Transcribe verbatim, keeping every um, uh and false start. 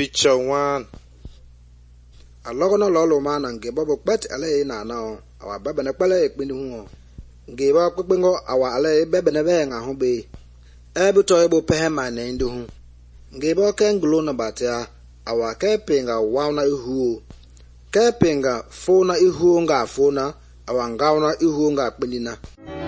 Picture one. Alogono lolo mana nge bobo kpet ale na na awa bebe na kpele ekpini hu nge ba kpekpengo awa ale bebe na be nga hu be ebu to ebo pehe ma na ndu hu nge ba ke nglo na batia awa ke pinga wa na ihu ke pinga fo na ihu nga fo na awa nga na ihu nga kpini na